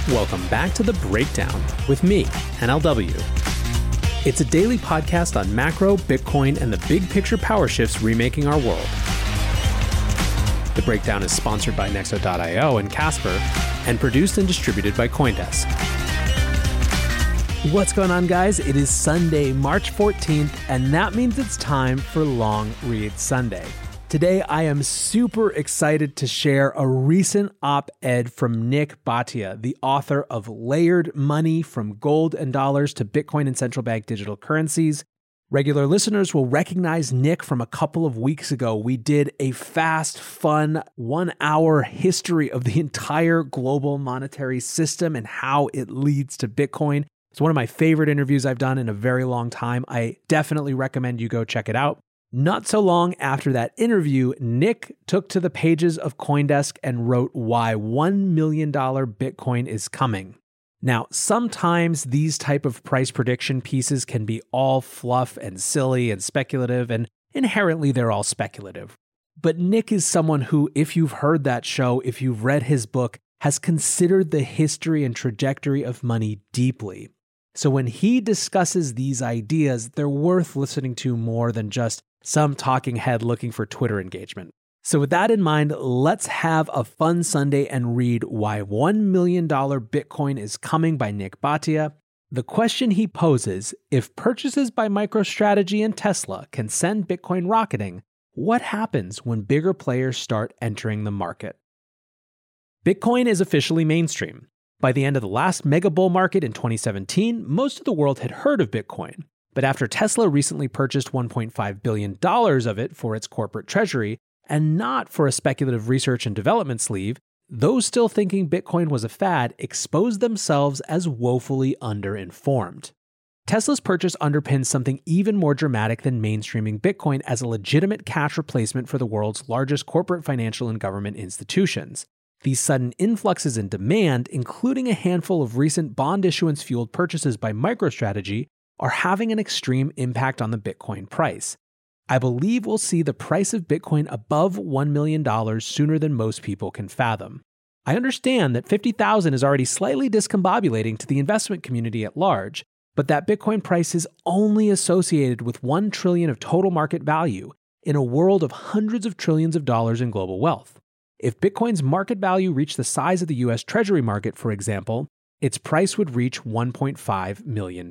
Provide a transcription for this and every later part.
Welcome back to The Breakdown with me, NLW. It's a daily podcast on macro, Bitcoin, and the big picture power shifts remaking our world. The Breakdown is sponsored by Nexo.io and Casper, and produced and distributed by CoinDesk. What's going on, guys? It is Sunday, March 14th, and that means it's time for Long Read Sunday. Today, I am super excited to share a recent op-ed from Nik Bhatia, the author of Layered Money: From Gold and Dollars to Bitcoin and Central Bank Digital Currencies. Regular listeners will recognize Nik from a couple of weeks ago. We did a fast, fun, 1-hour history of the entire global monetary system and how it leads to Bitcoin. It's one of my favorite interviews I've done in a very long time. I definitely recommend you go check it out. Not so long after that interview, Nik took to the pages of CoinDesk and wrote why $1 million Bitcoin is coming. Now, sometimes these type of price prediction pieces can be all fluff and silly and speculative, and inherently they're all speculative. But Nik is someone who, if you've heard that show, if you've read his book, has considered the history and trajectory of money deeply. So when he discusses these ideas, they're worth listening to more than just some talking head looking for Twitter engagement. So with that in mind, let's have a fun Sunday and read Why $1 Million Bitcoin is Coming by Nik Bhatia. The question he poses: if purchases by MicroStrategy and Tesla can send Bitcoin rocketing, what happens when bigger players start entering the market? Bitcoin is officially mainstream. By the end of the last mega bull market in 2017, most of the world had heard of Bitcoin. But after Tesla recently purchased $1.5 billion of it for its corporate treasury, and not for a speculative research and development sleeve, those still thinking Bitcoin was a fad exposed themselves as woefully underinformed. Tesla's purchase underpins something even more dramatic than mainstreaming Bitcoin as a legitimate cash replacement for the world's largest corporate financial and government institutions. These sudden influxes in demand, including a handful of recent bond issuance-fueled purchases by MicroStrategy, are having an extreme impact on the Bitcoin price. I believe we'll see the price of Bitcoin above $1 million sooner than most people can fathom. I understand that $50,000 is already slightly discombobulating to the investment community at large, but that Bitcoin price is only associated with $1 trillion of total market value in a world of hundreds of trillions of dollars in global wealth. If Bitcoin's market value reached the size of the US Treasury market, for example, its price would reach $1.5 million.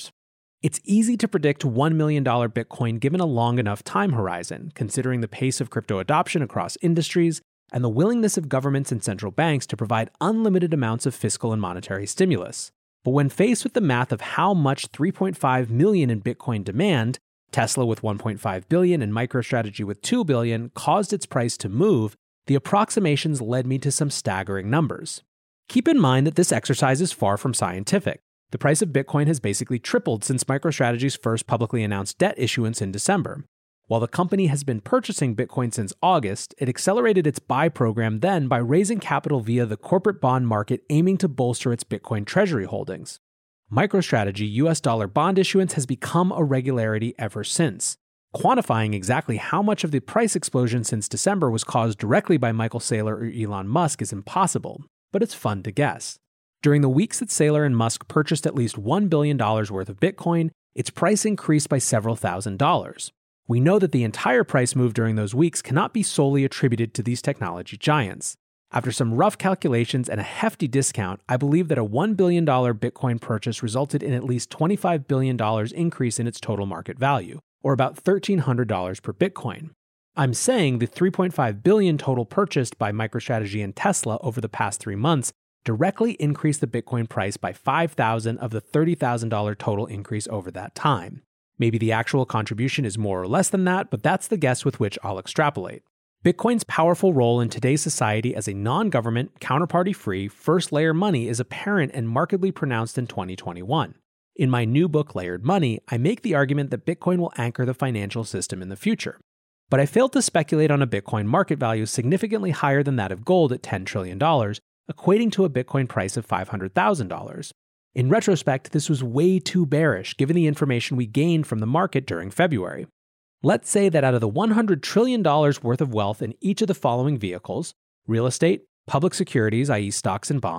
It's easy to predict $1 million Bitcoin given a long enough time horizon, considering the pace of crypto adoption across industries and the willingness of governments and central banks to provide unlimited amounts of fiscal and monetary stimulus. But when faced with the math of how much 3.5 million in Bitcoin demand, Tesla with 1.5 billion and MicroStrategy with 2 billion caused its price to move, the approximations led me to some staggering numbers. Keep in mind that this exercise is far from scientific. The price of Bitcoin has basically tripled since MicroStrategy's first publicly announced debt issuance in December. While the company has been purchasing Bitcoin since August, it accelerated its buy program then by raising capital via the corporate bond market aiming to bolster its Bitcoin treasury holdings. MicroStrategy US dollar bond issuance has become a regularity ever since. Quantifying exactly how much of the price explosion since December was caused directly by Michael Saylor or Elon Musk is impossible, but it's fun to guess. During the weeks that Saylor and Musk purchased at least $1 billion worth of Bitcoin, its price increased by several $1,000s. We know that the entire price move during those weeks cannot be solely attributed to these technology giants. After some rough calculations and a hefty discount, I believe that a $1 billion Bitcoin purchase resulted in at least $25 billion increase in its total market value, or about $1,300 per Bitcoin. I'm saying the $3.5 billion total purchased by MicroStrategy and Tesla over the past 3 months directly increased the Bitcoin price by $5,000 of the $30,000 total increase over that time. Maybe the actual contribution is more or less than that, but that's the guess with which I'll extrapolate. Bitcoin's powerful role in today's society as a non-government, counterparty-free, first-layer money is apparent and markedly pronounced in 2021. In my new book, Layered Money, I make the argument that Bitcoin will anchor the financial system in the future. But I failed to speculate on a Bitcoin market value significantly higher than that of gold at $10 trillion, equating to a Bitcoin price of $500,000. In retrospect, this was way too bearish given the information we gained from the market during February. Let's say that out of the $100 trillion worth of wealth in each of the following vehicles, real estate, public securities, i.e. stocks and bonds,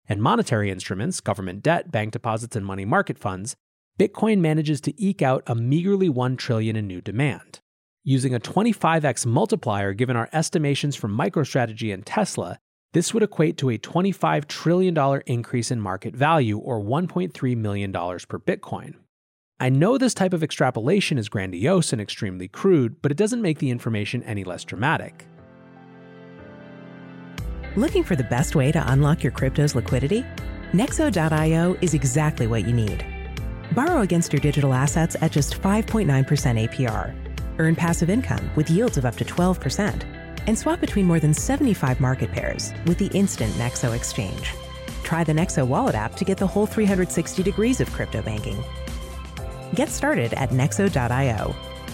and monetary instruments, government debt, bank deposits, and money market funds, Bitcoin manages to eke out a meagerly $1 trillion in new demand. Using a 25x multiplier given our estimations from MicroStrategy and Tesla, this would equate to a $25 trillion increase in market value, or $1.3 million per Bitcoin. I know this type of extrapolation is grandiose and extremely crude, but it doesn't make the information any less dramatic. Looking for the best way to unlock your crypto's liquidity? Nexo.io is exactly what you need. Borrow against your digital assets at just 5.9% APR. Earn passive income with yields of up to 12%. And swap between more than 75 market pairs with the instant Nexo exchange. Try the Nexo Wallet app to get the whole 360 degrees of crypto banking. Get started at Nexo.io.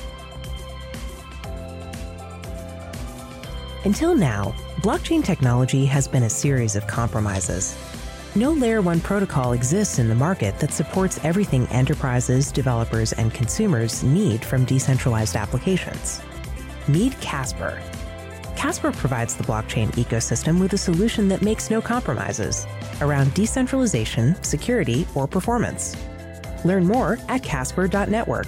Until now, blockchain technology has been a series of compromises. No Layer 1 protocol exists in the market that supports everything enterprises, developers, and consumers need from decentralized applications. Meet Casper. Casper provides the blockchain ecosystem with a solution that makes no compromises around decentralization, security, or performance. Learn more at casper.network.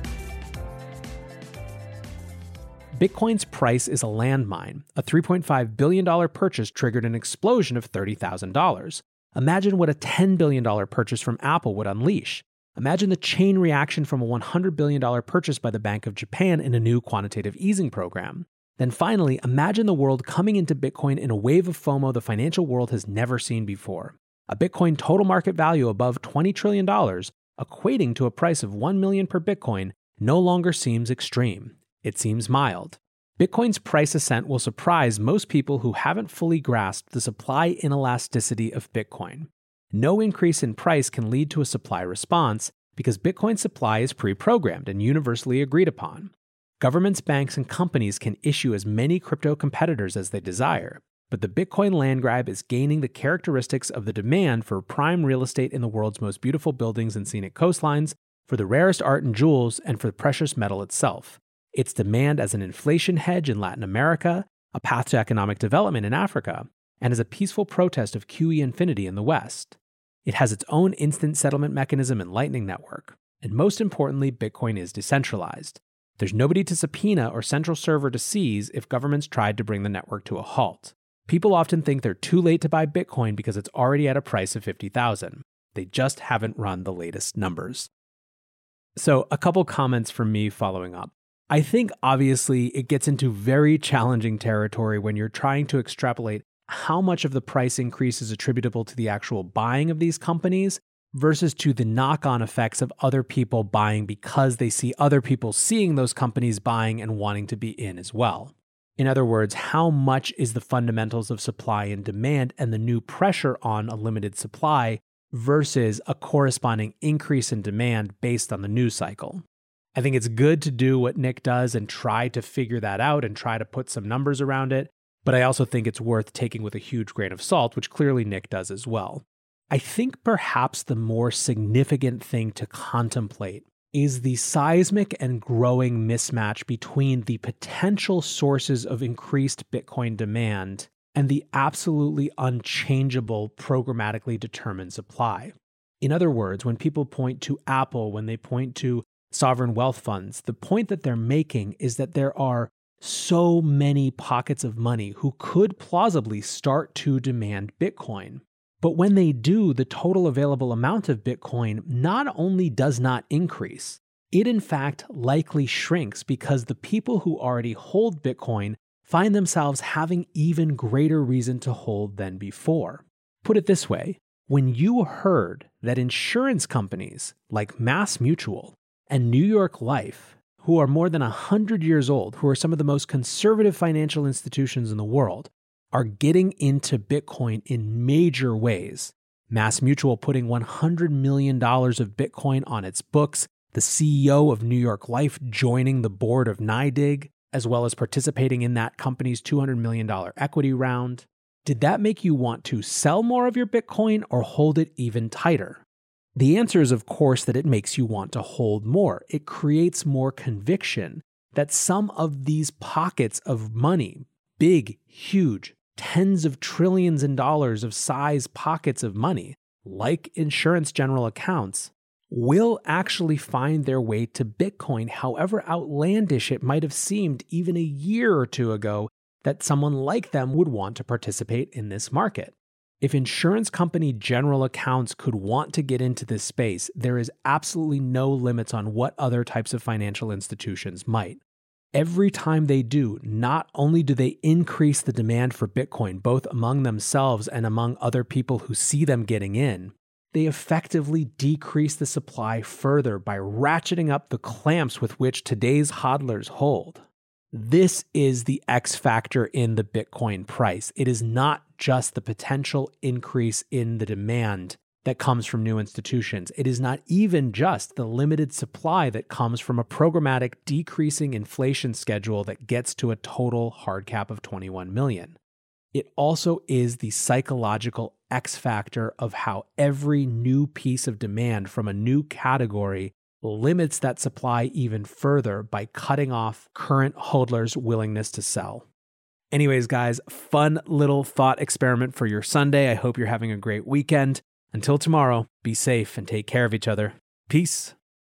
Bitcoin's price is a landmine. A $3.5 billion purchase triggered an explosion of $30,000. Imagine what a $10 billion purchase from Apple would unleash. Imagine the chain reaction from a $100 billion purchase by the Bank of Japan in a new quantitative easing program. Then finally, imagine the world coming into Bitcoin in a wave of FOMO the financial world has never seen before. A Bitcoin total market value above $20 trillion, equating to a price of $1 million per Bitcoin, no longer seems extreme. It seems mild. Bitcoin's price ascent will surprise most people who haven't fully grasped the supply inelasticity of Bitcoin. No increase in price can lead to a supply response because Bitcoin supply is pre-programmed and universally agreed upon. Governments, banks, and companies can issue as many crypto competitors as they desire, but the Bitcoin land grab is gaining the characteristics of the demand for prime real estate in the world's most beautiful buildings and scenic coastlines, for the rarest art and jewels, and for the precious metal itself. Its demand as an inflation hedge in Latin America, a path to economic development in Africa, and as a peaceful protest of QE infinity in the West. It has its own instant settlement mechanism and Lightning Network. And most importantly, Bitcoin is decentralized. There's nobody to subpoena or central server to seize if governments tried to bring the network to a halt. People often think they're too late to buy Bitcoin because it's already at a price of $50,000. They just haven't run the latest numbers. So, a couple comments from me following up. I think obviously it gets into very challenging territory when you're trying to extrapolate how much of the price increase is attributable to the actual buying of these companies versus to the knock-on effects of other people buying because they see other people seeing those companies buying and wanting to be in as well. In other words, how much is the fundamentals of supply and demand and the new pressure on a limited supply versus a corresponding increase in demand based on the news cycle? I think it's good to do what Nick does and try to figure that out and try to put some numbers around it, but I also think it's worth taking with a huge grain of salt, which clearly Nick does as well. I think perhaps the more significant thing to contemplate is the seismic and growing mismatch between the potential sources of increased Bitcoin demand and the absolutely unchangeable programmatically determined supply. In other words, when people point to Apple, when they point to sovereign wealth funds, the point that they're making is that there are so many pockets of money who could plausibly start to demand Bitcoin. But when they do, the total available amount of Bitcoin not only does not increase, it in fact likely shrinks because the people who already hold Bitcoin find themselves having even greater reason to hold than before. Put it this way, when you heard that insurance companies like MassMutual and New York Life, who are more than 100 years old, who are some of the most conservative financial institutions in the world, are getting into Bitcoin in major ways. MassMutual putting $100 million of Bitcoin on its books, the CEO of New York Life joining the board of NYDIG, as well as participating in that company's $200 million equity round. Did that make you want to sell more of your Bitcoin or hold it even tighter? The answer is, of course, that it makes you want to hold more. It creates more conviction that some of these pockets of money, big, huge, tens of trillions in dollars of size pockets of money, like insurance general accounts, will actually find their way to Bitcoin, however outlandish it might have seemed even a year or two ago that someone like them would want to participate in this market. If insurance company general accounts could want to get into this space, there is absolutely no limits on what other types of financial institutions might. Every time they do, not only do they increase the demand for Bitcoin, both among themselves and among other people who see them getting in, they effectively decrease the supply further by ratcheting up the clamps with which today's hodlers hold. This is the X factor in the Bitcoin price. It is not just the potential increase in the demand that comes from new institutions. It is not even just the limited supply that comes from a programmatic decreasing inflation schedule that gets to a total hard cap of 21 million. It also is the psychological X factor of how every new piece of demand from a new category limits that supply even further by cutting off current hodlers' willingness to sell. Anyways, guys, fun little thought experiment for your Sunday. I hope you're having a great weekend. Until tomorrow, be safe and take care of each other. Peace.